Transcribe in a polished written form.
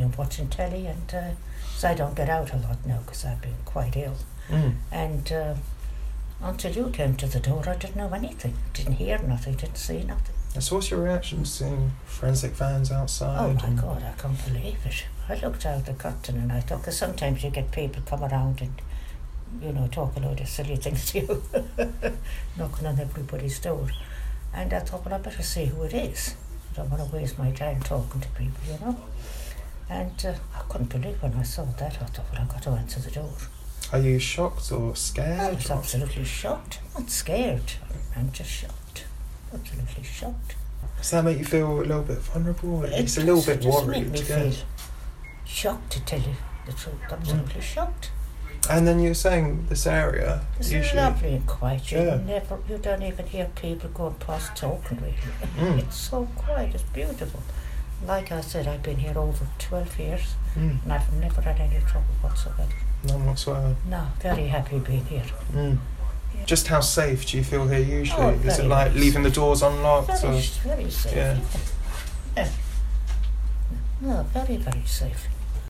been watching telly, and so I don't get out a lot now because I've been quite ill. And until you came to the door, I didn't know anything. Didn't hear nothing, didn't see nothing. And so what's your reaction to seeing forensic vans outside? Oh my God, I can't believe it. I looked out the curtain and I thought, because sometimes you get people come around and, you know, talk a load of silly things to you, knocking on everybody's door. And I thought, well, I better see who it is. I don't want to waste my time talking to people, you know. And I couldn't believe when I saw that. I thought, well, I've got to answer the door. Are you shocked or scared? I was absolutely shocked. I'm not scared. I'm just shocked. Absolutely shocked. Does that make you feel a little bit vulnerable? It's a It little just- bit it just worried. made me feel shocked, to tell you the truth. Absolutely shocked. And then you were saying this area It's usually. lovely and quiet. Yeah. You don't even hear people going past talking, really. It's so quiet. It's beautiful. Like I said, I've been here over 12 years, and I've never had any trouble whatsoever. None whatsoever. No, very happy being here. Just how safe do you feel here usually? Oh, Is it very like nice. leaving the doors unlocked? Very, Or? very safe. Yeah. Yeah. No, very, very safe.